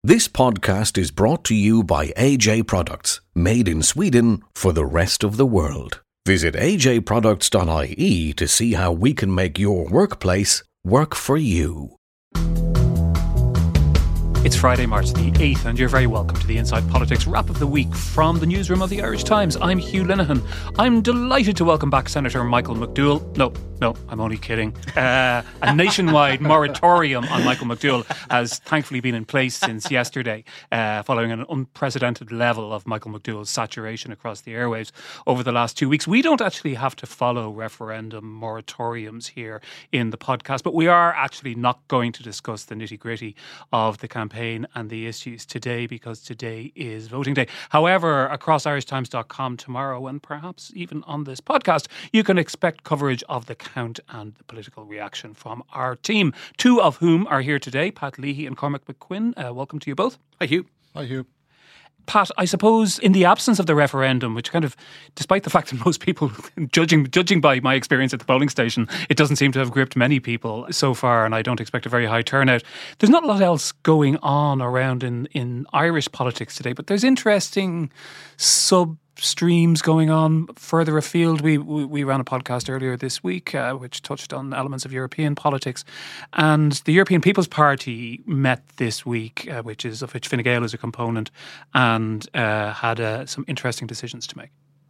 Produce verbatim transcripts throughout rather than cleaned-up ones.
This podcast is brought to you by A J Products, made in Sweden for the rest of the world. Visit a j products dot i e to see how we can make your workplace work for you. It's Friday, March the eighth, and you're very welcome to the Inside Politics wrap of the week from the newsroom of the Irish Times. I'm Hugh Linehan. I'm delighted to welcome back Senator Michael McDowell. No, no, I'm only kidding. Uh, a nationwide moratorium on Michael McDowell has thankfully been in place since yesterday, uh, following an unprecedented level of Michael McDowell's saturation across the airwaves over the last two weeks. We don't actually have to follow referendum moratoriums here in the podcast, but we are actually not going to discuss the nitty-gritty of the campaign and the issues today, because today is voting day. However, across irish times dot com tomorrow, and perhaps even on this podcast, you can expect coverage of the count and the political reaction from our team, two of whom are here today, Pat Leahy and Cormac McQuinn. Uh, welcome to you both. Hi, Hugh. Hi, Hugh. Pat, I suppose in the absence of the referendum, which kind of, despite the fact that most people, judging judging by my experience at the polling station, it doesn't seem to have gripped many people so far, and I don't expect a very high turnout. There's not a lot else going on around in, in Irish politics today, but there's interesting sub streams going on further afield. We, we we ran a podcast earlier this week uh, which touched on elements of European politics, and the European People's Party met this week, uh, which is of which Fine Gael is a component, and uh, had uh, some interesting decisions to make.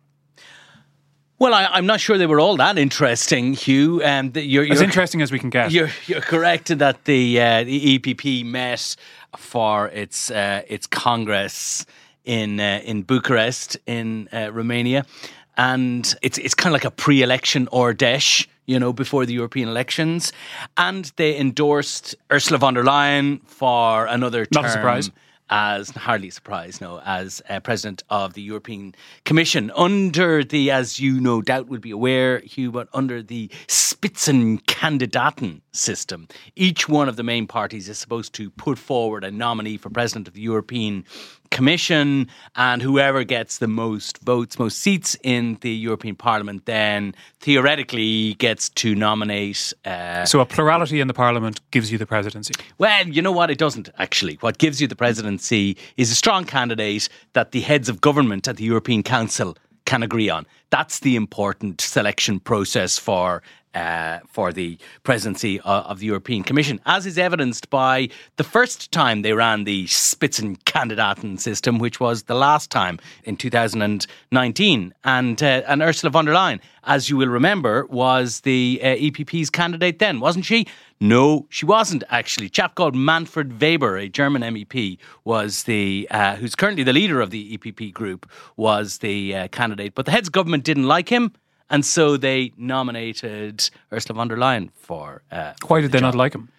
Well, I, I'm not sure they were all that interesting, Hugh. Um, the, you're, you're, as interesting as we can get. You're, you're correct that the uh, the E P P met for its uh, its Congress in uh, in Bucharest in uh, Romania, and it's it's kind of like a pre-election ordesh, you know, before the European elections, and they endorsed Ursula von der Leyen for another term. Not a surprise. As hardly a surprise, no, as uh, President of the European Commission, under the, as you no doubt would be aware, Hugh, but under the Spitzenkandidaten system. Each one of the main parties is supposed to put forward a nominee for President of the European Commission, and whoever gets the most votes, most seats in the European Parliament, then theoretically gets to nominate. Uh, so a plurality in the Parliament gives you the presidency? Well, you know what? It doesn't, actually. What gives you the presidency is a strong candidate that the heads of government at the European Council can agree on. That's the important selection process for Uh, for the presidency of, of the European Commission, as is evidenced by the first time they ran the Spitzenkandidaten system, which was the last time in two thousand nineteen. And uh, and Ursula von der Leyen, as you will remember, was the uh, E P P's candidate then, wasn't she? No, she wasn't, actually. A chap called Manfred Weber, a German M E P, was the uh, who's currently the leader of the E P P group, was the uh, candidate. But the heads of government didn't like him, and so they nominated Ursula von der Leyen for. Uh, Why did the they job. not like him?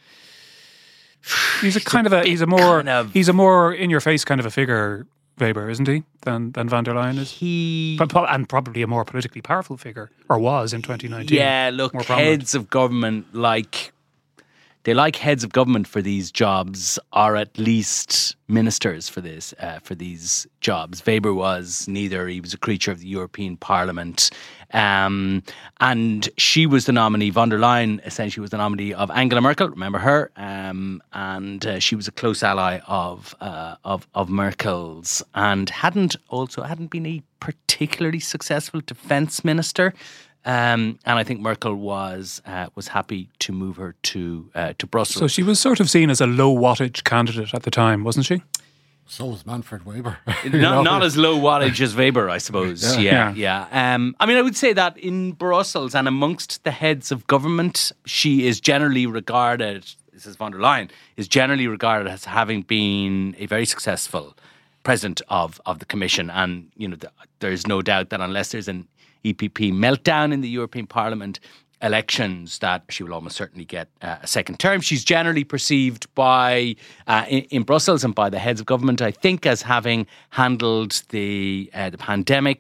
He's a kind of a he's a more kind of, he's a more in your face kind of a figure, Weber, isn't he? Than than von der Leyen is. He and probably a more politically powerful figure, or was in twenty nineteen. Yeah, look, heads of government like. They like heads of government for these jobs, or at least ministers for this uh, for these jobs. Weber was neither. He was a creature of the European Parliament. Um, and she was the nominee. Von der Leyen essentially was the nominee of Angela Merkel. Remember her? Um, and uh, she was a close ally of uh, of of Merkel's, and hadn't also hadn't been a particularly successful defence minister. Um, and I think Merkel was uh, was happy to move her to uh, to Brussels. So she was sort of seen as a low wattage candidate at the time, wasn't she? So was Manfred Weber. not, not as low wattage as Weber, I suppose. Yeah, Yeah. yeah. yeah. Um, I mean, I would say that in Brussels and amongst the heads of government, she is generally regarded, this is von der Leyen, is generally regarded as having been a very successful president of, of the Commission. And, you know, the, there's no doubt that unless there's an E P P meltdown in the European Parliament elections, that she will almost certainly get uh, a second term. She's generally perceived by uh, in, in Brussels and by the heads of government, I think, as having handled the uh, the pandemic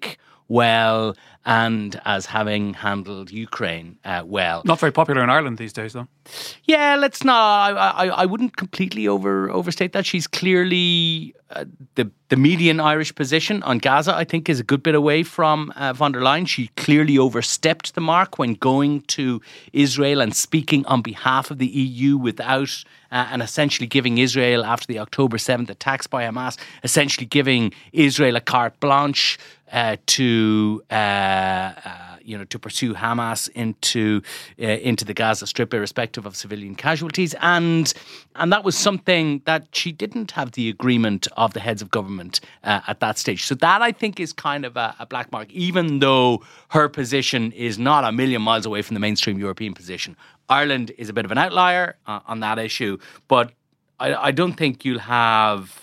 well and as having handled Ukraine uh, well. Not very popular in Ireland these days, though. Yeah, let's not. I, I, I wouldn't completely over overstate that. She's clearly uh, the the median Irish position on Gaza, I think, is a good bit away from uh, von der Leyen. She clearly overstepped the mark when going to Israel and speaking on behalf of the E U without uh, and essentially giving Israel, after the October seventh attacks by Hamas, essentially giving Israel a carte blanche uh, to. Uh, uh, you know, to pursue Hamas into uh, into the Gaza Strip, irrespective of civilian casualties, and and that was something that she didn't have the agreement of the heads of government uh, at that stage. So that, I think, is kind of a, a black mark, even though her position is not a million miles away from the mainstream European position. Ireland is a bit of an outlier uh, on that issue, but I, I don't think you'll have.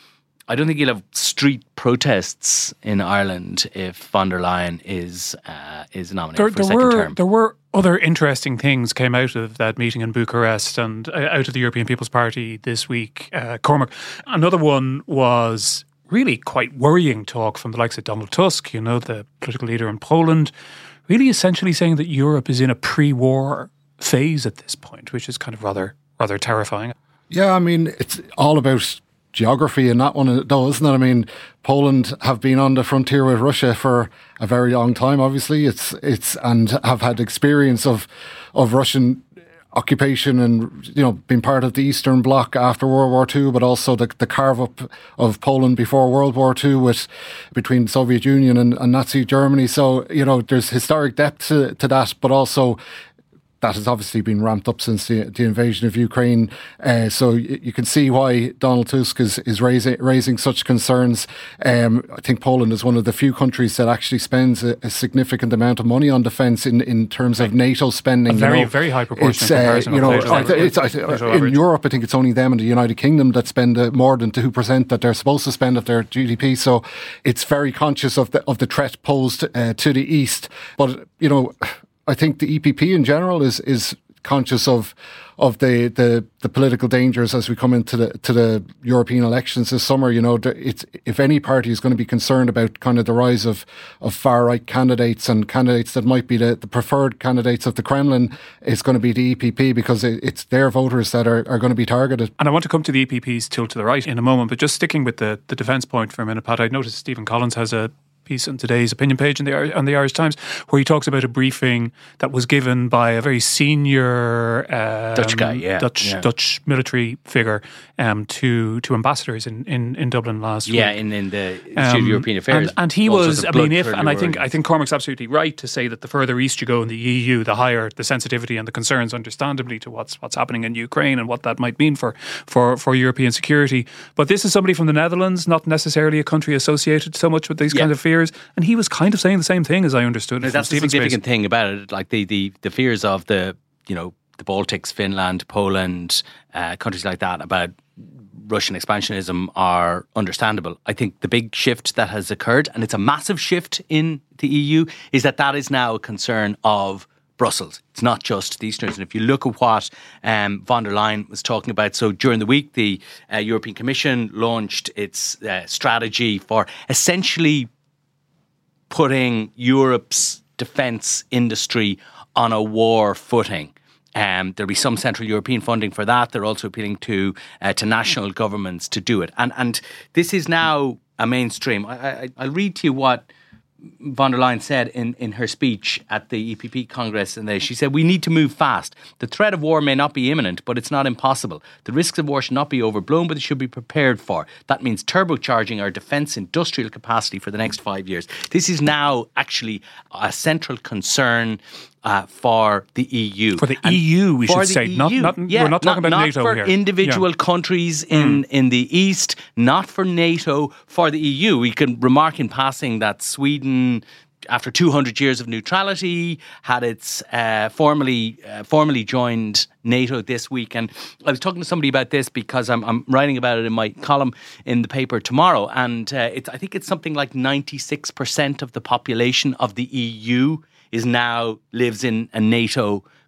I don't think you'll have street protests in Ireland if von der Leyen is uh, is nominated there, for there a second were, term. There were other interesting things came out of that meeting in Bucharest and uh, out of the European People's Party this week, uh, Cormac. Another one was really quite worrying talk from the likes of Donald Tusk, you know, the political leader in Poland, really essentially saying that Europe is in a pre-war phase at this point, which is kind of rather rather terrifying. Yeah, I mean, it's all about geography in that one, though, isn't it? I mean, Poland have been on the frontier with Russia for a very long time, obviously. It's it's and have had experience of of Russian occupation and, you know, being part of the Eastern Bloc after World War Two, but also the, the carve-up of Poland before World War Two with between Soviet Union and, and Nazi Germany. So, you know, there's historic depth to, to that, but also that has obviously been ramped up since the, the invasion of Ukraine. Uh, so you, you can see why Donald Tusk is, is raising, raising such concerns. Um, I think Poland is one of the few countries that actually spends a, a significant amount of money on defence in, in terms of NATO spending. A very, you know, very high proportion. In uh, you know, NATO, it's, it's, NATO in average. Europe, I think it's only them and the United Kingdom that spend uh, more than two percent that they're supposed to spend of their G D P. So it's very conscious of the, of the threat posed uh, to the East. But, you know, I think the E P P in general is is conscious of of the, the, the political dangers as we come into the to the European elections this summer. You know, it's if any party is going to be concerned about kind of the rise of, of far right candidates and candidates that might be the, the preferred candidates of the Kremlin, it's going to be the E P P, because it, it's their voters that are, are going to be targeted. And I want to come to the E P P's tilt to the right in a moment, but just sticking with the, the defence point for a minute, Pat, I noticed Stephen Collins has a piece on today's opinion page in the on the Irish Times where he talks about a briefing that was given by a very senior um, Dutch guy, yeah, Dutch yeah. Dutch military figure um, to to ambassadors in, in, in Dublin last yeah, week. in in the Institute Um, of European Affairs, and, and he all was. sorts I of mean, if blood and I think curdling I think Cormac's absolutely right to say that the further east you go in the E U, the higher the sensitivity and the concerns, understandably, to what's what's happening in Ukraine and what that might mean for for for European security. But this is somebody from the Netherlands, not necessarily a country associated so much with these Yeah. kind of fears, and he was kind of saying the same thing as I understood it. Now, from that's the Stephen's significant space. thing about it. Like the, the, the fears of the, you know, the Baltics, Finland, Poland, uh, countries like that about Russian expansionism are understandable. I think the big shift that has occurred, and it's a massive shift in the E U, is that that is now a concern of Brussels. It's not just the Easterners. And if you look at what um, von der Leyen was talking about, so during the week, the uh, European Commission launched its uh, strategy for essentially putting Europe's defence industry on a war footing. Um, there'll be some Central European funding for that. They're also appealing to uh, to national governments to do it. And and this is now a mainstream. I, I, I'll read to you what von der Leyen said in, in her speech at the E P P Congress. And she said, "We need to move fast. The threat of war may not be imminent, but it's not impossible. The risks of war should not be overblown, but they should be prepared for. That means turbocharging our defence industrial capacity for the next five years. This is now actually a central concern Uh, for the E U. For the And E U, we for should the say. E U. Not, not, yeah, we're not talking not, about not NATO for here. individual Yeah. countries in, in the East, not for NATO, for the E U. We can remark in passing that Sweden, after two hundred years of neutrality, had its uh, formally uh, formally joined NATO this week. And I was talking to somebody about this because I'm, I'm writing about it in my column in the paper tomorrow. And uh, it's, I think it's something like ninety-six percent of the population of the E U is now lives in a NATO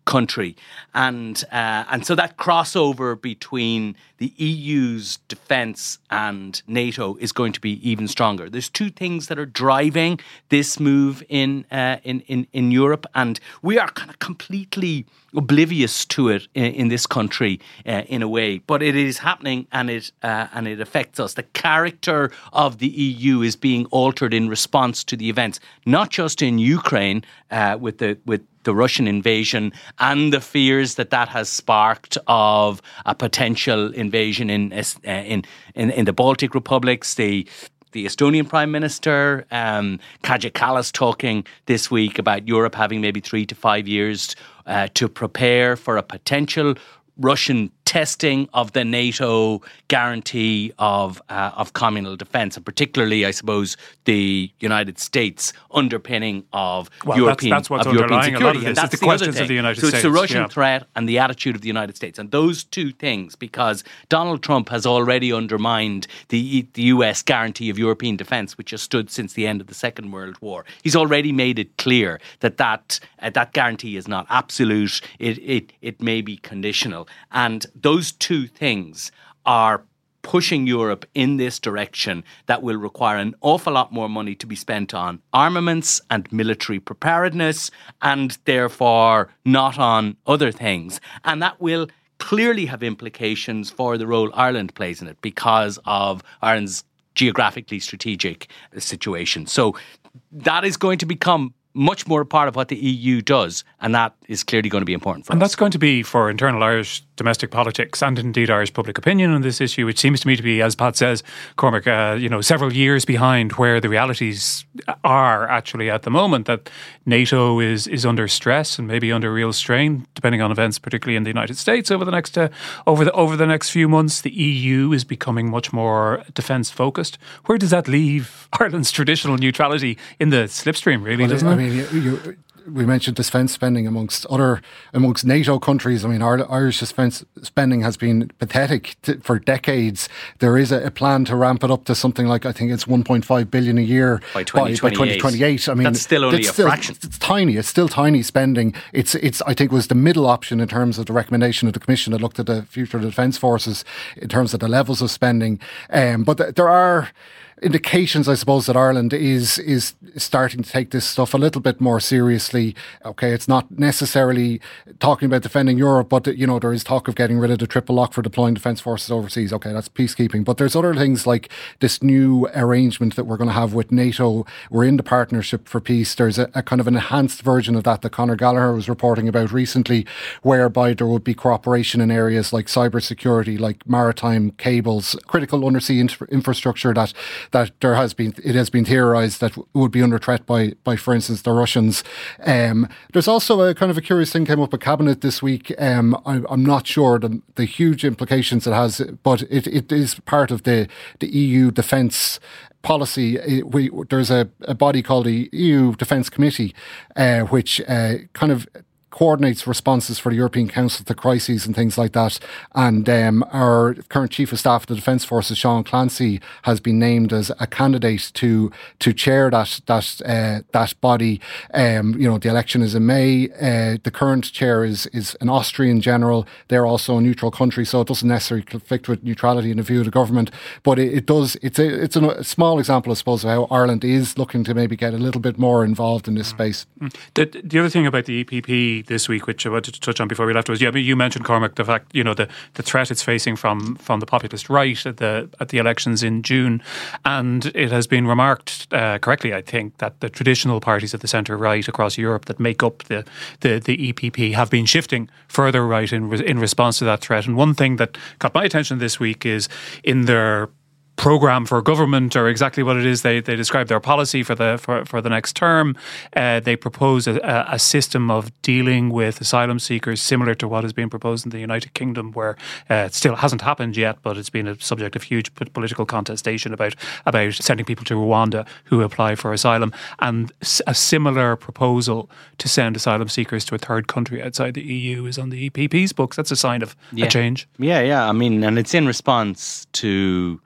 country. And uh, and so that crossover between the E U's defence and NATO is going to be even stronger. There's two things that are driving this move in uh, in, in in Europe, and we are kind of completely oblivious to it in, in this country uh, in a way. But it is happening, and it uh, and it affects us. The character of the E U is being altered in response to the events, not just in Ukraine uh, with the with. the Russian invasion and the fears that that has sparked of a potential invasion in uh, in, in in the Baltic republics. The the Estonian Prime Minister, um, Kaja Kallas, talking this week about Europe having maybe three to five years uh, to prepare for a potential Russian testing of the NATO guarantee of uh, of communal defence, and particularly, I suppose, the United States underpinning of well, European, that's, that's what's of European underlying security. a lot of And this. that's It's the the questions other of the United so States. So it's the Russian yeah. threat and the attitude of the United States. And those two things, because Donald Trump has already undermined the, the U S guarantee of European defence, which has stood since the end of the Second World War. He's already made it clear that that, uh, that guarantee is not absolute. It, it, it may be conditional. And those two things are pushing Europe in this direction that will require an awful lot more money to be spent on armaments and military preparedness, and therefore not on other things. And that will clearly have implications for the role Ireland plays in it because of Ireland's geographically strategic situation. So that is going to become much more a part of what the E U does, and that is clearly going to be important for and us. And that's going to be for internal Irish domestic politics and indeed Irish public opinion on this issue, which seems to me to be, as Pat says, Cormac, uh, you know, several years behind where the realities are actually at the moment, that NATO is is under stress and maybe under real strain, depending on events, particularly in the United States over the next uh, over the over the next few months. The E U is becoming much more defence focused. Where does that leave Ireland's traditional neutrality in the slipstream, really, well, doesn't I it? mean, you, you, we mentioned defence spending amongst other amongst NATO countries. I mean, our, Irish defence spending has been pathetic t- for decades. There is a, a plan to ramp it up to something like, I think it's one point five billion a year by twenty twenty-eight. By, by twenty twenty-eight. I mean, that's still only a still, fraction. It's tiny. It's still tiny spending. It's it's. I think was the middle option in terms of the recommendation of the Commission that looked at the future of the defence forces in terms of the levels of spending. Um, but th- there are indications, I suppose, that Ireland is is starting to take this stuff a little bit more seriously. Okay, it's not necessarily talking about defending Europe, but you know, there is talk of getting rid of the triple lock for deploying defence forces overseas. Okay, that's peacekeeping. But there's other things like this new arrangement that we're going to have with NATO. We're in the Partnership for Peace. There's a, a kind of an enhanced version of that that Conor Gallagher was reporting about recently, whereby there would be cooperation in areas like cybersecurity, like maritime cables, critical undersea infra- infrastructure that that there has been, it has been theorised that would be under threat by, by, for instance, the Russians. Um, there's also a kind of a curious thing came up at Cabinet this week. Um, I, I'm not sure the, the huge implications it has, but it, it is part of the, the E U defence policy. It, we, there's a, a body called the E U Defence Committee, uh, which uh, kind of coordinates responses for the European Council to crises and things like that. And um, our current Chief of Staff of the Defence Forces, Sean Clancy, has been named as a candidate to to chair that that uh, that body. Um, you know, the election is in May. Uh, the current chair is is an Austrian general. They're also a neutral country, so it doesn't necessarily conflict with neutrality in the view of the government. But it, it does. It's a it's a small example, I suppose, of how Ireland is looking to maybe get a little bit more involved in this space. The, the other thing about the E P P this week, which I wanted to touch on before we left, was, yeah, you mentioned, Cormac, the fact, you know, the, the threat it's facing from from the populist right at the at the elections in June, and it has been remarked uh, correctly, I think, that the traditional parties of the centre right across Europe that make up the the, the E P P have been shifting further right in re- in response to that threat. And one thing that caught my attention this week is in their programme for government, or exactly what it is they, they describe their policy for the for, for the next term, uh, they propose a, a system of dealing with asylum seekers similar to what has been proposed in the United Kingdom, where uh, it still hasn't happened yet, but it's been a subject of huge political contestation about about sending people to Rwanda who apply for asylum, and a similar proposal to send asylum seekers to a third country outside the E U is on the E P P's books. That's a sign of yeah. a change. Yeah, yeah. I mean, and it's in response to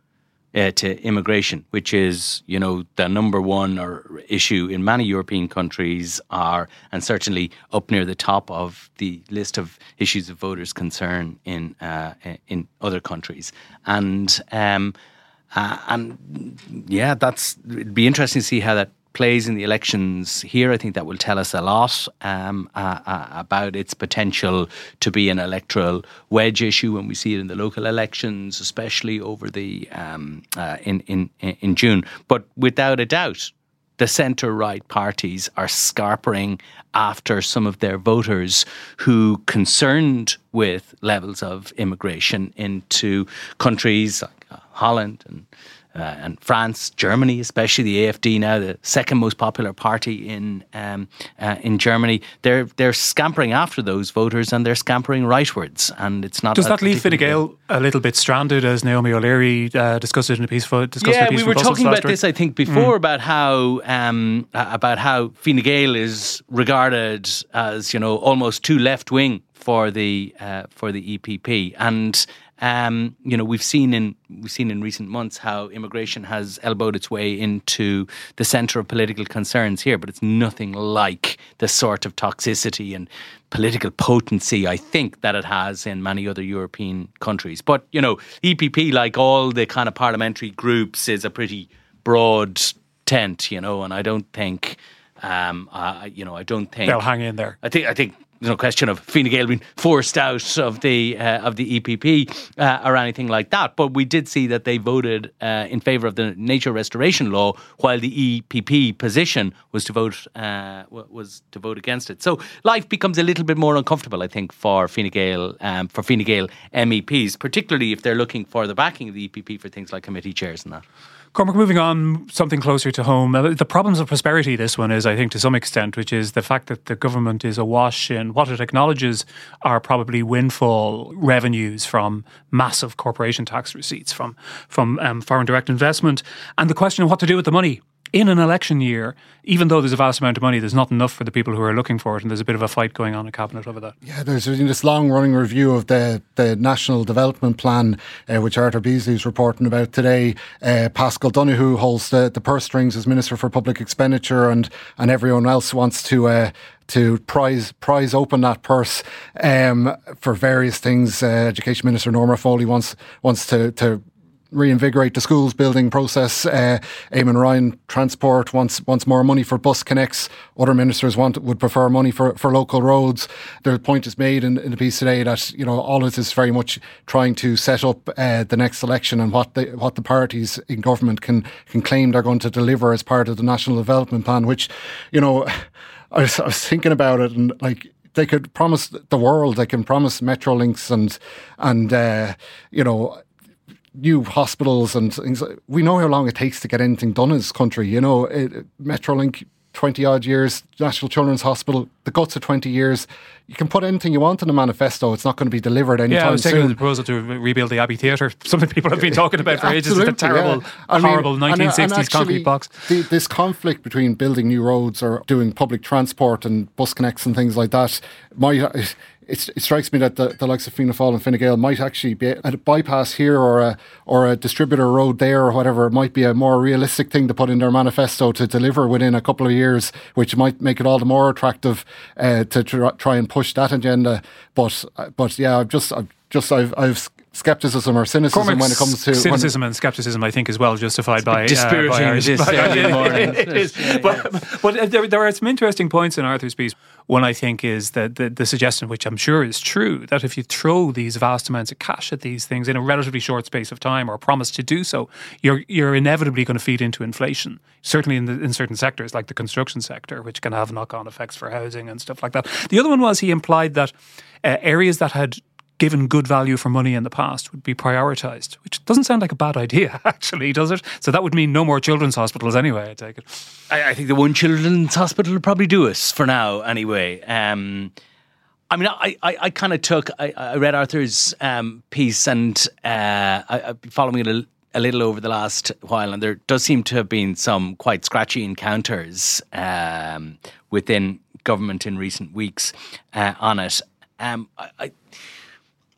uh, to immigration, which is, you know, the number one or issue in many European countries, are, and certainly up near the top of the list of issues of voters' concern in uh, in other countries. And um, uh, and yeah, that's it'd be interesting to see how that plays in the elections here. I think that will tell us a lot um, uh, uh, about its potential to be an electoral wedge issue when we see it in the local elections, especially over the um, uh, in in in June. But without a doubt, the centre-right parties are scarpering after some of their voters who, concerned with levels of immigration into countries like uh, Holland and Uh, and France, Germany, especially the A F D now, the second most popular party in um, uh, in Germany, they're they're scampering after those voters, and they're scampering rightwards. And it's not. Does that leave Fine Gael a little bit stranded, as Naomi O'Leary uh, discussed it in a piece for discussed yeah, in a piece we were for talking about week. this, I think, before mm. about how um, about how Fine Gael is regarded as, you know, almost too left wing for the uh, for the E P P. And Um, you know, we've seen in we've seen in recent months how immigration has elbowed its way into the centre of political concerns here, but it's nothing like the sort of toxicity and political potency, I think, that it has in many other European countries. But, you know, E P P, like all the kind of parliamentary groups, is a pretty broad tent, you know, and I don't think, um, uh, you know, I don't think they'll hang in there. I think, I think. There's no question of Fine Gael being forced out of the uh, of the E P P uh, or anything like that. But we did see that they voted uh, in favour of the nature restoration law, while the E P P position was to vote uh, was to vote against it. So life becomes a little bit more uncomfortable, I think, for Fine Gael um, for Fine Gael M E Ps, particularly if they're looking for the backing of the E P P for things like committee chairs and that. Cormac, moving on, something closer to home. The problems of prosperity, this one is, I think, to some extent, which is the fact that the government is awash in what it acknowledges are probably windfall revenues from massive corporation tax receipts, from, from um, foreign direct investment, and the question of what to do with the money. In an election year, even though there's a vast amount of money, there's not enough for the people who are looking for it, and there's a bit of a fight going on in Cabinet over that. Yeah, there's this long-running review of the, the National Development Plan, uh, which Arthur Beasley's reporting about today. Uh, Pascal Donoghue holds the, the purse strings as Minister for Public Expenditure, and, and everyone else wants to... Uh, to prize prize open that purse um, for various things. Uh, Education Minister Norma Foley wants wants to... to reinvigorate the schools building process. Uh, Eamon Ryan, Transport, wants wants more money for bus connects. Other ministers want would prefer money for, for local roads. The point is made in, in the piece today that, you know, all of this is very much trying to set up uh, the next election and what the what the parties in government can can claim they're going to deliver as part of the National Development Plan. Which, you know, I was, I was thinking about it, and like, they could promise the world. They can promise Metrolinx and and uh, you know, new hospitals and things. We know how long it takes to get anything done in this country. You know, it, Metrolink, twenty odd years, National Children's Hospital, the guts of twenty years. You can put anything you want in a manifesto. It's not going to be delivered anytime soon. Yeah, I was soon. taking the proposal to rebuild the Abbey Theatre. Something people have been talking about for ages. It's a terrible, yeah. horrible mean, nineteen sixties and, and concrete box. The, this conflict between building new roads or doing public transport and bus connects and things like that might... It, it strikes me that the, the likes of Fianna Fáil and Fine Gael might actually be a bypass here or a or a distributor road there or whatever. It might be a more realistic thing to put in their manifesto to deliver within a couple of years, which might make it all the more attractive uh, to tr- try and push that agenda. But but yeah, I've just I've just I've I've. Scepticism or cynicism Cormac's when it comes to cynicism and scepticism, I think, is well justified by dispiriting uh, by Irish, this by, Saturday morning. It is, yeah, but yeah. but there, there are some interesting points in Arthur's piece. One, I think, is that the, the suggestion, which I'm sure is true, that if you throw these vast amounts of cash at these things in a relatively short space of time, or promise to do so, you're you're inevitably going to feed into inflation. Certainly in the, in certain sectors, like the construction sector, which can have knock-on effects for housing and stuff like that. The other one was he implied that uh, areas that had given good value for money in the past would be prioritised, which doesn't sound like a bad idea, actually, does it? So that would mean no more children's hospitals anyway, I take it. I, I think the one children's hospital will probably do us for now anyway. Um, I mean, I, I, I kind of took, I, I read Arthur's um, piece and uh, I, I've been following it a, a little over the last while, and there does seem to have been some quite scratchy encounters um, within government in recent weeks uh, on it. Um, I, I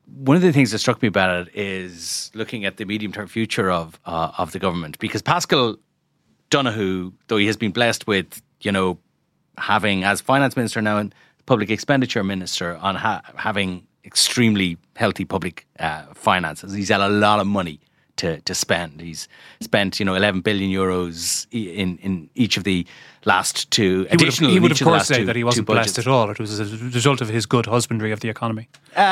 one of the things that struck me about it is looking at the medium-term future of uh, of the government, because Paschal Donohoe, though he has been blessed with, you know, having as finance minister now and public expenditure minister, on ha- having extremely healthy public uh, finances, he's had a lot of money to to spend. He's spent, you know, eleven billion euros in, in each of the last two he additional. Would have, he would of course say two, that he wasn't blessed at all. It was a result of his good husbandry of the economy.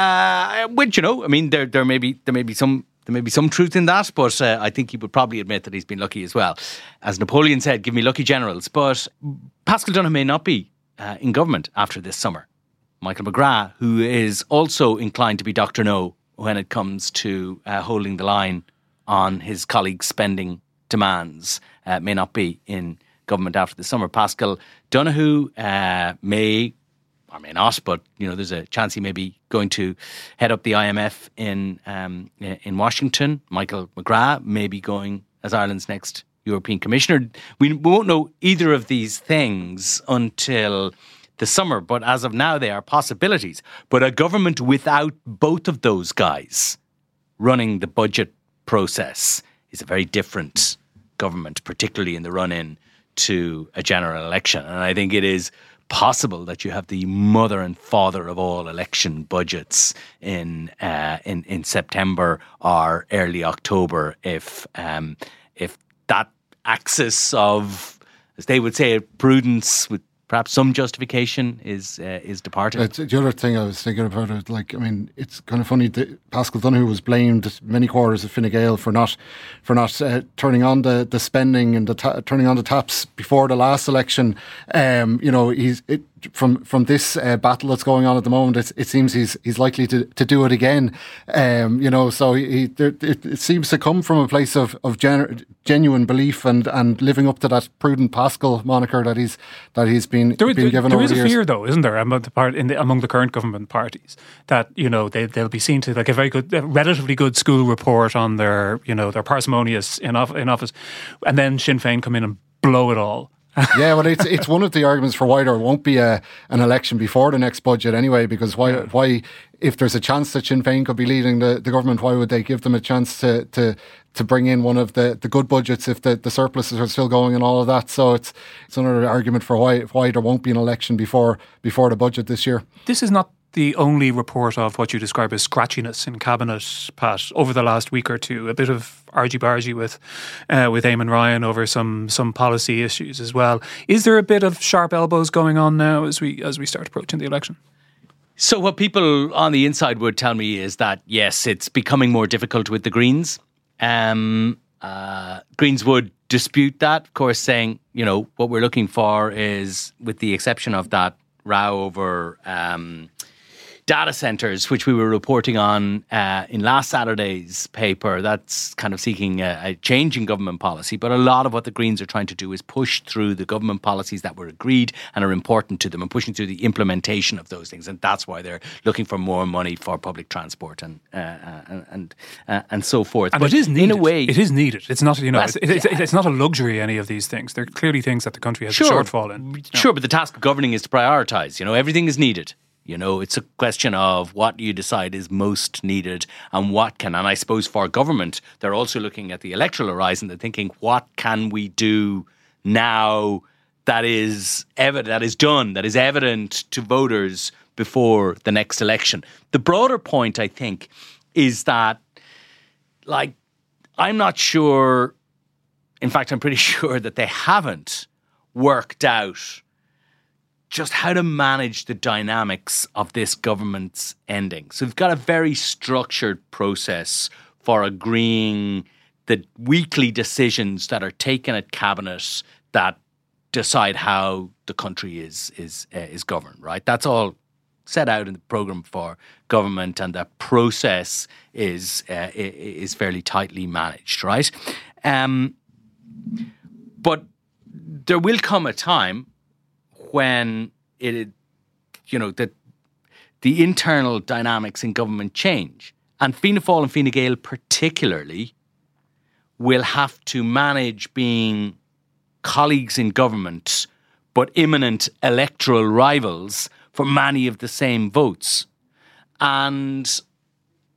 Uh, which, you know, I mean, there there may be there may be some there may be some truth in that, but uh, I think he would probably admit that he's been lucky as well. As Napoleon said, "Give me lucky generals." But Paschal Donohoe may not be uh, in government after this summer. Michael McGrath, who is also inclined to be Doctor No when it comes to uh, holding the line on his colleagues' spending demands, uh, may not be in government after the summer. Paschal Donohoe uh, may or may not, but you know, there's a chance he may be going to head up the I M F in um, in Washington. Michael McGrath may be going as Ireland's next European Commissioner. We won't know either of these things until the summer, but as of now, they are possibilities. But a government without both of those guys running the budget process is a very different government, particularly in the run-in to a general election. And I think it is possible that you have the mother and father of all election budgets in uh, in, in September or early October if um, if that axis of, as they would say, prudence with perhaps some justification is uh, is departed. It's, the other thing I was thinking about it, like, I mean, it's kind of funny that Paschal Donohoe was blamed many quarters of Fine Gael for not for not uh, turning on the, the spending and the ta- turning on the taps before the last election. Um, you know, he's it, from from this uh, battle that's going on at the moment. It, it seems he's he's likely to, to do it again. Um, you know, so he, there, it, it seems to come from a place of of genu- genuine belief and, and living up to that prudent Paschal moniker that he's that he's been, there, been given there over is the a years. fear, though, isn't there, among the, part, in the, among the current government parties, that, you know, they, they'll be seen to like a very good, a relatively good school report on their, you know, their parsimonious in, off, in office, and then Sinn Féin come in and blow it all. Yeah, well, it's it's one of the arguments for why there won't be a, an election before the next budget anyway, because why, yeah. why if there's a chance that Sinn Féin could be leading the, the government, why would they give them a chance to to, to bring in one of the, the good budgets if the, the surpluses are still going and all of that? So it's it's another argument for why why there won't be an election before before the budget this year. This is not the only report of what you describe as scratchiness in Cabinet, Pat, over the last week or two. A bit of argy-bargy with uh, with Eamon Ryan over some some policy issues as well. Is there a bit of sharp elbows going on now as we as we start approaching the election? So what people on the inside would tell me is that, yes, it's becoming more difficult with the Greens. Um, uh, Greens would dispute that, of course, saying, you know, what we're looking for is, with the exception of that row over Um, data centres, which we were reporting on uh, in last Saturday's paper, that's kind of seeking a, a change in government policy. But a lot of what the Greens are trying to do is push through the government policies that were agreed and are important to them, and pushing through the implementation of those things. And that's why they're looking for more money for public transport and uh, uh, and uh, and so forth. And but it is needed. In a way, it is needed. It's not, you know, it's, it's, yeah. it's not a luxury, any of these things. They're clearly things that the country has sure. a shortfall in. Sure, but the task of governing is to prioritise. You know, everything is needed. You know, it's a question of what you decide is most needed and what can. And I suppose for government, they're also looking at the electoral horizon. They're thinking, what can we do now that is evident, that is done, that is evident to voters before the next election? The broader point, I think, is that, like, I'm not sure, in fact, I'm pretty sure that they haven't worked out just how to manage the dynamics of this government's ending. So we've got a very structured process for agreeing the weekly decisions that are taken at Cabinet that decide how the country is is uh, is governed, right? That's all set out in the programme for government, and that process is uh, is fairly tightly managed, right? Um, but there will come a time when it, you know, that the internal dynamics in government change, and Fianna Fáil and Fine Gael particularly will have to manage being colleagues in government but imminent electoral rivals for many of the same votes. And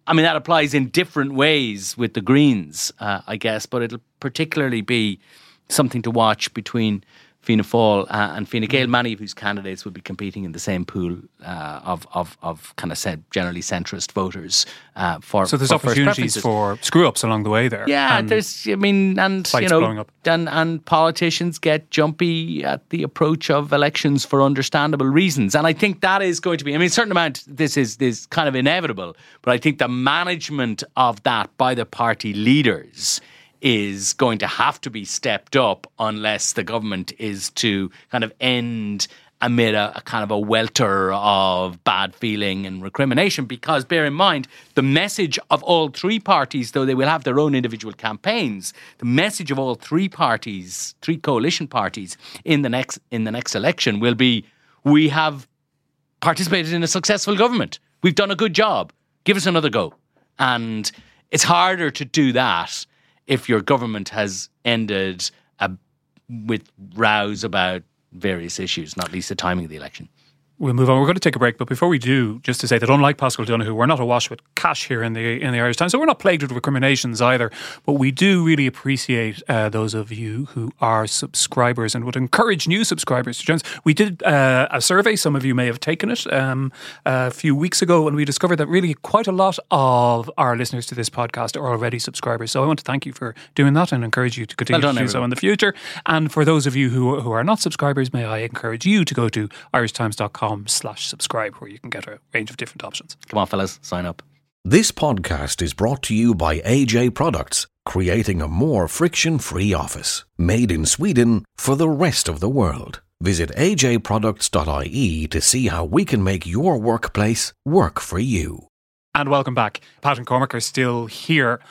I mean, that applies in different ways with the Greens, uh, I guess, but it'll particularly be something to watch between Fianna Fáil uh, and Fine Gael, many of whose candidates will be competing in the same pool uh, of, of of kind of said generally centrist voters uh, for so there's for opportunities for screw ups along the way there. Yeah, and there's I mean, and you know, and and politicians get jumpy at the approach of elections for understandable reasons, and I think that is going to be. I mean, a certain amount. This is is kind of inevitable, but I think the management of that by the party leaders is going to have to be stepped up unless the government is to kind of end amid a, a kind of a welter of bad feeling and recrimination. Because bear in mind, the message of all three parties, though they will have their own individual campaigns, the message of all three parties, three coalition parties in the next in the next election will be: we have participated in a successful government. We've done a good job. Give us another go. And it's harder to do that if your government has ended uh, with rows about various issues, not least the timing of the election. We'll move on. We're going to take a break, but before we do, just to say that unlike Paschal Donohoe, we're not awash with cash here in the in the Irish Times, so we're not plagued with recriminations either. But we do really appreciate uh, those of you who are subscribers and would encourage new subscribers to join us. We did uh, a survey. Some of you may have taken it um, a few weeks ago, and we discovered that really quite a lot of our listeners to this podcast are already subscribers. So I want to thank you for doing that and encourage you to continue well done, to do everyone. so in the future. And for those of you who who are not subscribers, may I encourage you to go to irish times dot com slash subscribe, where you can get a range of different options. Come on, fellas, sign up. This podcast is brought to you by A J Products, creating a more friction-free office. Made in Sweden for the rest of the world. Visit a j products dot I E to see how we can make your workplace work for you. And welcome back. Pat and Cormac are still here.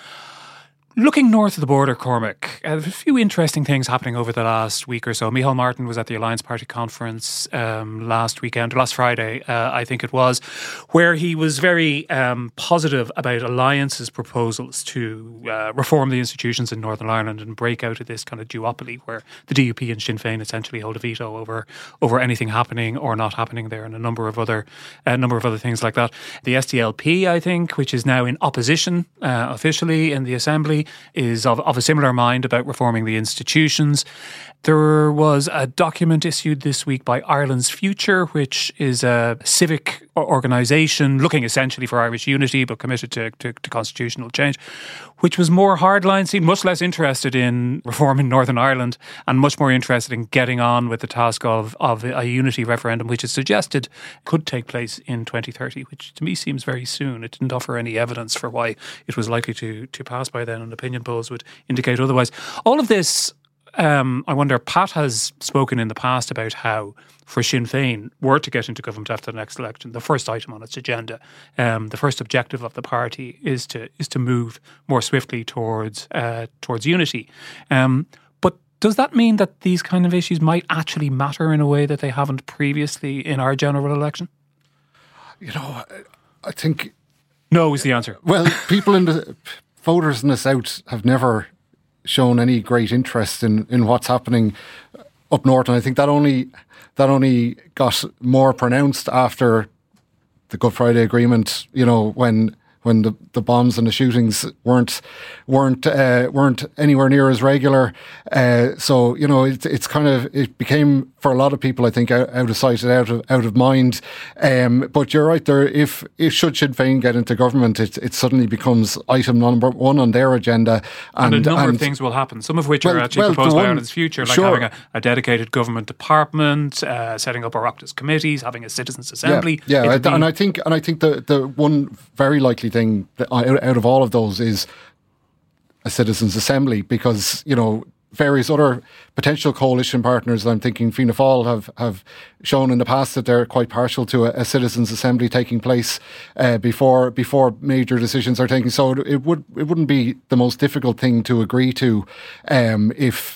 Looking north of the border, Cormac, a few interesting things happening over the last week or so. Micheál Martin was at the Alliance Party conference um, last weekend, last Friday, uh, I think it was, where he was very um, positive about Alliance's proposals to uh, reform the institutions in Northern Ireland and break out of this kind of duopoly where the D U P and Sinn Féin essentially hold a veto over over anything happening or not happening there, and a number of other a number of other things like that. The S D L P, I think, which is now in opposition uh, officially in the Assembly, is of, of a similar mind about reforming the institutions. There was a document issued this week by Ireland's Future, which is a civic organisation looking essentially for Irish unity but committed to, to, to constitutional change, which was more hardline, seemed much less interested in reforming Northern Ireland and much more interested in getting on with the task of, of a unity referendum, which is suggested could take place in twenty thirty, which to me seems very soon. It didn't offer any evidence for why it was likely to, to pass by then, and opinion polls would indicate otherwise. All of this, um, I wonder, Pat has spoken in the past about how for Sinn Féin were to get into government after the next election, the first item on its agenda, um, the first objective of the party is to is to move more swiftly towards uh, towards unity. Um, but does that mean that these kind of issues might actually matter in a way that they haven't previously in our general election? You know, I think no is the answer. Well, people in the voters in the South have never shown any great interest in, in what's happening up north, and I think that only that only got more pronounced after the Good Friday Agreement. You know, when when the, the bombs and the shootings weren't weren't uh, weren't anywhere near as regular. Uh, so you know, it, it's kind of it became for a lot of people, I think, out, out of sight and out of out of mind. Um, but you're right there. If if should Sinn Féin get into government, it it suddenly becomes item number one on their agenda, and, and a number and, of things will happen. Some of which well, are actually well, proposed by Ireland's Future, like sure. having a, a dedicated government department, uh, setting up Oireachtas committees, having a citizens' assembly. Yeah, yeah. Be, and I think and I think the the one very likely thing that out, out of all of those is a citizens' assembly, because you know various other potential coalition partners, I'm thinking Fianna Fáil, have, have shown in the past that they're quite partial to a, a citizens' assembly taking place uh, before before major decisions are taken. So it would it wouldn't be the most difficult thing to agree to um, if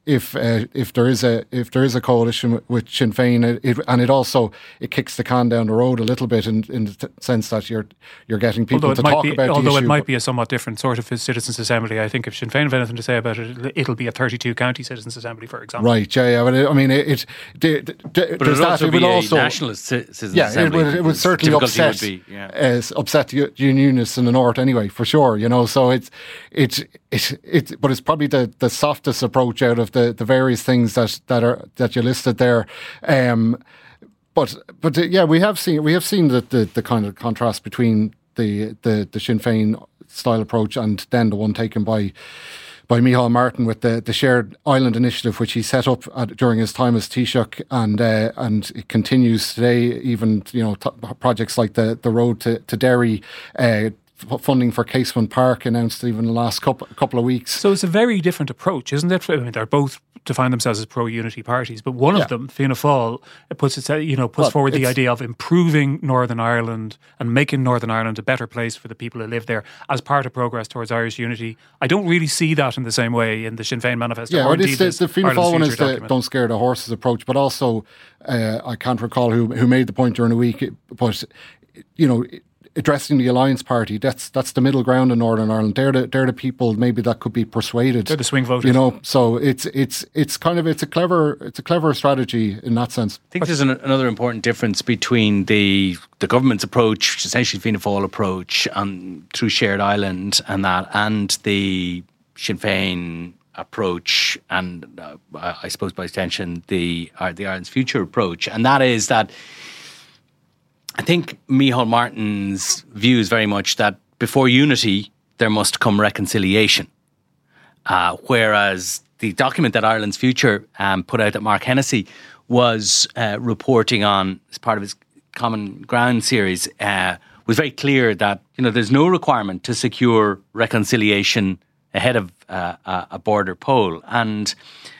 if uh, if there is a if there is a coalition with Sinn Féin, it, it, and it also it kicks the can down the road a little bit in, in the t- sense that you're you're getting people to talk be, about the although issue. it might be a somewhat different sort of citizens' assembly. I think if Sinn Féin have anything to say about it, it'll be a thirty-two county citizens' assembly, for example. Right? Yeah, yeah. But it, I mean, it. it the, the, the, but it would also it be will a also, nationalist citizens' yeah, assembly. it would, it would certainly upset would be, yeah. uh, upset the unionists in the north anyway, for sure. You know, so it's it's it's it, but it's probably the, the softest approach out of the, the various things that, that are that you listed there. Um, but but uh, yeah, we have seen we have seen the, the, the kind of contrast between the, the, the Sinn Féin style approach and then the one taken by by Micheál Martin with the, the Shared Island Initiative, which he set up at, during his time as Taoiseach, and uh, and it continues today. Even you know t- projects like the, the road to to Derry. Uh, Funding for Casement Park announced even in the last couple, couple of weeks. So it's a very different approach, isn't it? I mean, they're both define themselves as pro-unity parties, but one yeah. of them, Fianna Fáil, puts it, you know, puts well, forward the idea of improving Northern Ireland and making Northern Ireland a better place for the people who live there as part of progress towards Irish unity. I don't really see that in the same way in the Sinn Féin manifesto. Yeah, or it is the, the Fianna Fáil one is the document. Don't Scare the Horses approach, but also uh, I can't recall who who made the point during the week, but you know. Addressing the Alliance Party, that's that's the middle ground in Northern Ireland. They're the they're the people maybe that could be persuaded. They're the swing voters, you know. So it's it's it's kind of it's a clever it's a clever strategy in that sense. I think there's an, another important difference between the the government's approach, which is essentially Fianna Fáil approach, and through Shared Island and that, and the Sinn Féin approach, and uh, I suppose by extension the uh, the Ireland's Future approach, and that is that. I think Micheál Martin's view is very much that before unity, there must come reconciliation. Uh, whereas the document that Ireland's Future um, put out that Mark Hennessy was uh, reporting on as part of his Common Ground series uh, was very clear that you know there's no requirement to secure reconciliation ahead of uh, a border poll. And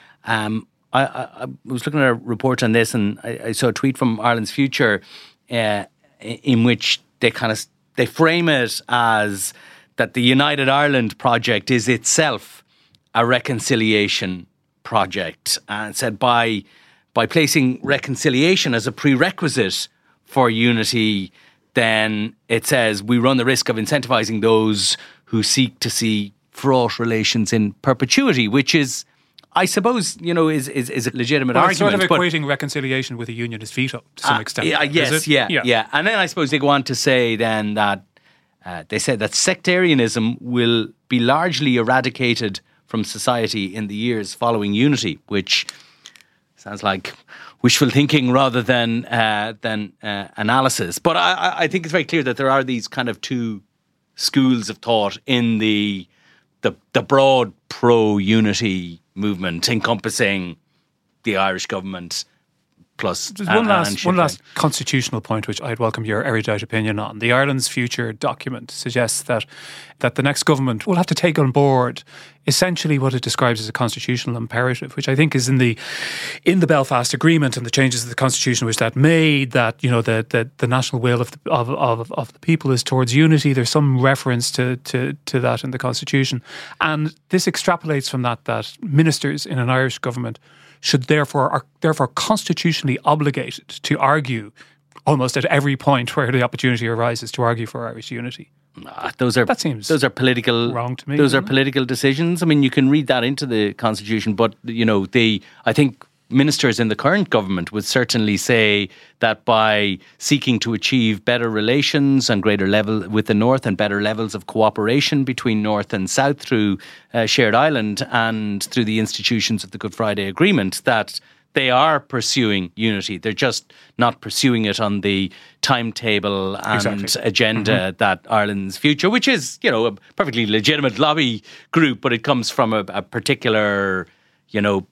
um, I, I, I was looking at a report on this, and I, I saw a tweet from Ireland's Future Uh, in which they kind of they frame it as that the United Ireland project is itself a reconciliation project, and said by by placing reconciliation as a prerequisite for unity, then it says we run the risk of incentivizing those who seek to see fraught relations in perpetuity, which is. I suppose, you know, is is, is a legitimate well, argument. It's sort of equating but, reconciliation with a unionist veto to some uh, extent. Uh, yes, yeah, yeah, yeah. And then I suppose they go on to say then that uh, they said that sectarianism will be largely eradicated from society in the years following unity, which sounds like wishful thinking rather than uh, than uh, analysis. But I, I think it's very clear that there are these kind of two schools of thought in the the, the broad pro-unity movement encompassing the Irish government plus There's one and, last and one last constitutional point which I'd welcome your erudite opinion on. The Ireland's Future document suggests that that the next government will have to take on board essentially what it describes as a constitutional imperative, which I think is in the in the Belfast Agreement and the changes of the constitution which that made, that you know the the, the national will of the, of, of of the people is towards unity. There's some reference to, to to that in the constitution, and this extrapolates from that that ministers in an Irish government should therefore are therefore constitutionally obligated to argue almost at every point where the opportunity arises to argue for Irish unity. Uh, those are that seems those are political wrong to me. Those are it? political decisions. I mean, you can read that into the constitution, but you know, the I think ministers in the current government would certainly say that by seeking to achieve better relations and greater level with the North and better levels of cooperation between North and South through uh, Shared Island and through the institutions of the Good Friday Agreement, that they are pursuing unity. They're just not pursuing it on the timetable and exactly. agenda mm-hmm. that Ireland's Future, which is, you know, a perfectly legitimate lobby group, but it comes from a, a particular, you know,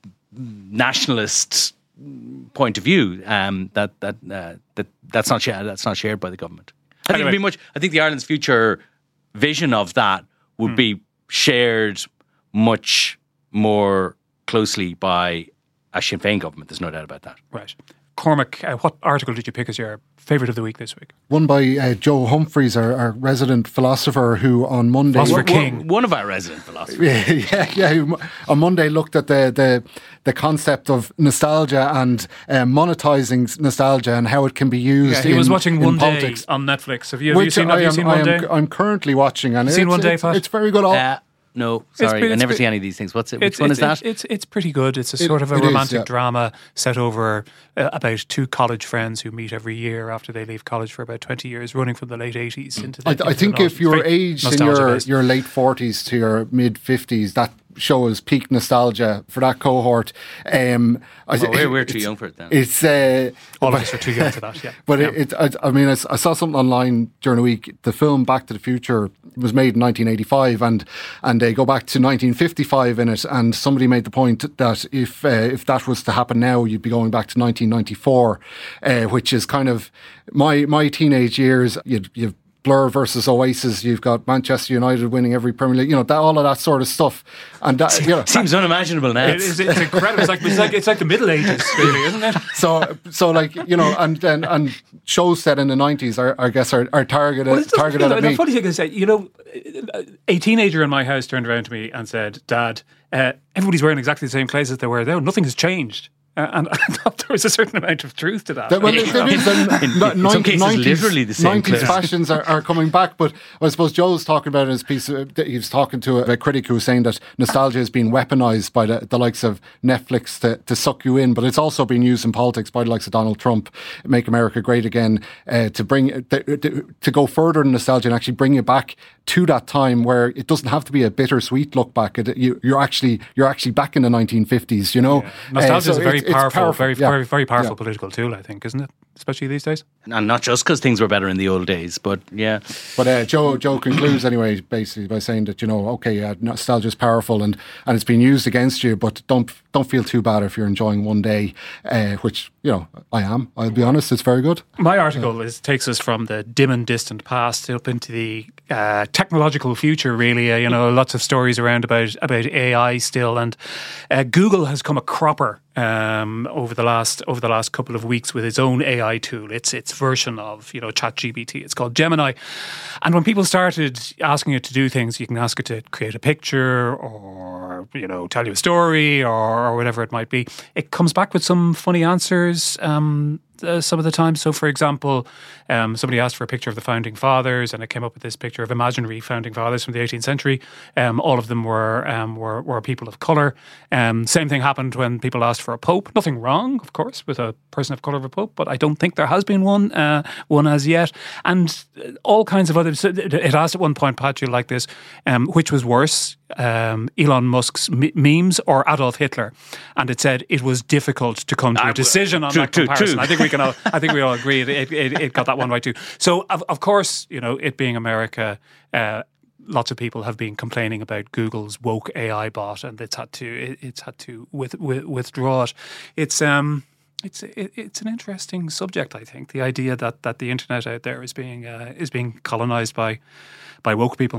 nationalist point of view. Um, that that uh, that that's not shared. That's not shared by the government. I Anyway. think it'd be much. I think the Ireland's Future vision of that would mm. be shared much more closely by a Sinn Féin government. There's no doubt about that. Right. Cormac, uh, what article did you pick as your favourite of the week this week? One by uh, Joe Humphreys, our, our resident philosopher, who on Monday... Philosopher One, King. one of our resident philosophers. Yeah, yeah, yeah. Who on Monday looked at the the, the concept of nostalgia and uh, monetizing nostalgia and how it can be used. Yeah, he in, was watching in One politics. Day on Netflix. Have you, have you Which seen, I have you am, seen I One am, Day? I'm currently watching, and You it's, seen One Day, it's, Pat? it's very good. Uh, no, sorry, pretty- I never it's see pretty- any of these things. What's it? Which It's, one it's, is that? It's, it's it's pretty good. It's a It- sort of a it is, romantic yeah. drama set over uh, about two college friends who meet every year after they leave college for about twenty years, running from the late eighties into the. I, into I the think noughties. if you were Very aged in your, nostalgia-based. your late forties to your mid fifties, that shows peak nostalgia for that cohort. Um, I, Well, we're, we're too it's- young for it then. It's uh, all of us are too young for that. Yeah, But yeah. it, it, I, I mean, I, s- I saw something online during the week. The film Back to the Future was made in nineteen eighty-five, and and they go back to nineteen fifty-five in it. And somebody made the point that if uh, if that was to happen now, you'd be going back to nineteen ninety-four, uh, which is kind of my my teenage years. You'd, you've Blur versus Oasis. You've got Manchester United winning every Premier League. You know, that, all of that sort of stuff. And that, you know, Seems unimaginable now. It is, it's incredible. It's like it's like it's like the Middle Ages, really, isn't it? so so like you know, and then and shows set in the nineties are, I guess, are, are targeted Well, it's just- targeted the, at the me. funny thing is that, you know, a teenager in my house turned around to me and said, "Dad, uh, everybody's wearing exactly the same clothes that they wear now. Nothing has changed." Uh, and I thought there was a certain amount of truth to that. That- well, there is, and In- ni- in some cases, nineties literally the same nineties clothes. fashions are, are coming back, but I suppose Joe's talking about in his piece. Uh, he was talking to a, a critic who was saying that nostalgia is being weaponized by the, the likes of Netflix to, to suck you in, but it's also being used in politics by the likes of Donald Trump, Make America Great Again, uh, to bring to, to, to go further in nostalgia and actually bring you back to that time where it doesn't have to be a bittersweet look back. It, you, you're actually you're actually back in the nineteen fifties. You know, Nostalgia Uh, so is a very it's- it's powerful, very, yeah. very, very powerful Yeah. political tool, I think, isn't it? Especially these days. And not just because things were better in the old days, but yeah. But uh, Joe Joe concludes anyway, basically by saying that, you know, okay, yeah, nostalgia is powerful and, and it's been used against you, but don't don't feel too bad if you're enjoying One Day, uh, which, you know, I am. I'll be honest, it's very good. My article is takes us from the dim and distant past up into the uh, technological future. Really, uh, you know, lots of stories around about about A I still, and uh, Google has come a cropper um, over the last over the last couple of weeks with its own A I tool. It's its version of, you know, ChatGPT. It's called Gemini, and when people started asking it to do things, you can ask it to create a picture or, you know, tell you a story or, or whatever it might be. It comes back with some funny answers. Um, Uh, some of the time. So, for example, um, somebody asked for a picture of the founding fathers, and it came up with this picture of imaginary founding fathers from the eighteenth century. Um, all of them were um, were, were people of colour. Um, same thing happened when people asked for a pope. Nothing wrong, of course, with a person of colour of a pope, but I don't think there has been one uh, one as yet. And all kinds of other. So it asked at one point, Pat, you like this, um, which was worse, um, Elon Musk's m- memes or Adolf Hitler? And it said it was difficult to come to I a decision on true, that true, comparison. true. I think we can all, I think we all agree it, it, it, it got that one right too. So of, of course, you know, it being America, uh, lots of people have been complaining about Google's woke A I bot, and it's had to it, it's had to with, with, withdraw it. It's um. It's it, it's an interesting subject, I think. The idea that, that the internet out there is being uh, is being colonized by by woke people.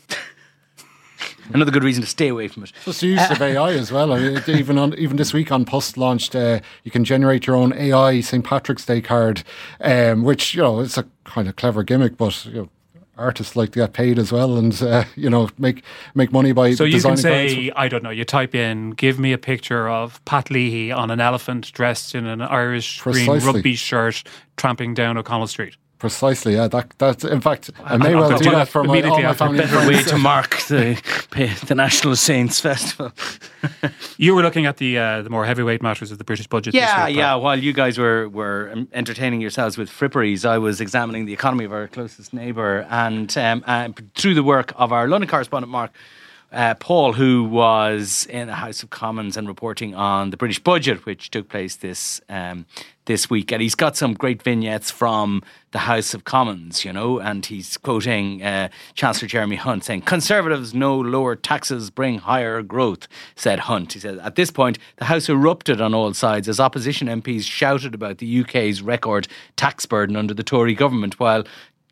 Another good reason to stay away from it. Just the use of A I as well. I mean, it- even on even this week on Post launched, uh, you can generate your own A I Saint Patrick's Day card, um, which, you know, it's a kind of clever gimmick, but, you know, artists like to get paid as well, and uh, you know, make make money by So you can designing say, cards. I don't know, you type in, give me a picture of Pat Leahy on an elephant dressed in an Irish green Precisely. rugby shirt tramping down O'Connell Street. Precisely, yeah. That that's in fact, I may I'll well go do do that that for my, all immediately my after. family and Better way friends. to mark the the National Saints Festival. You were looking at the uh, the more heavyweight matters of the British budget this Yeah, week, yeah. Pat. While you guys were, were um, entertaining yourselves with fripperies, I was examining the economy of our closest neighbour, and um, uh, through the work of our London correspondent, Mark uh, Paul, who was in the House of Commons and reporting on the British budget, which took place this um, this week. And he's got some great vignettes from the House of Commons, you know, and he's quoting uh, Chancellor Jeremy Hunt saying, "Conservatives know lower taxes bring higher growth," said Hunt. He said, "At this point, the House erupted on all sides as opposition M Ps shouted about the U K's record tax burden under the Tory government, while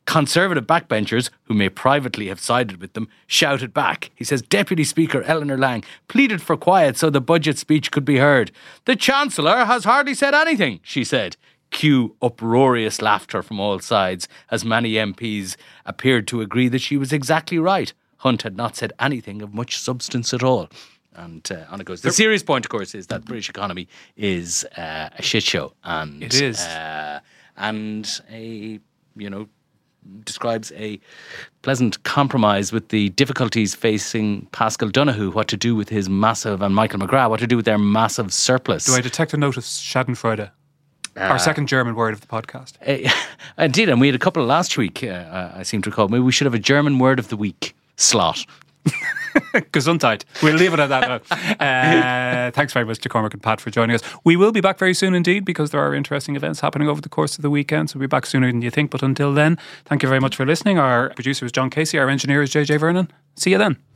Conservative backbenchers, who may privately have sided with them, shouted back. He says Deputy Speaker Eleanor Lang pleaded for quiet so the budget speech could be heard. The Chancellor has hardly said anything, she said. Cue uproarious laughter from all sides as many M Ps appeared to agree that she was exactly right. Hunt had not said anything of much substance at all. And uh, on it goes. The serious point, of course, is that the British economy is uh, a shit show. And, it is. Uh, and a, you know, describes a pleasant compromise with the difficulties facing Paschal Donohoe, what to do with his massive, and Michael McGrath, what to do with their massive surplus. Do I detect a note of Schadenfreude? Uh, Our second German word of the podcast. Uh, indeed, and we had a couple last week, uh, I seem to recall. Maybe we should have a German word of the week slot. Gesundheit. We'll leave it at that now. Uh, thanks very much to Cormac and Pat for joining us. We will be back very soon indeed, because there are interesting events happening over the course of the weekend, so we'll be back sooner than you think. But until then, thank you very much for listening. Our producer is John Casey. Our engineer is J J Vernon. See you then.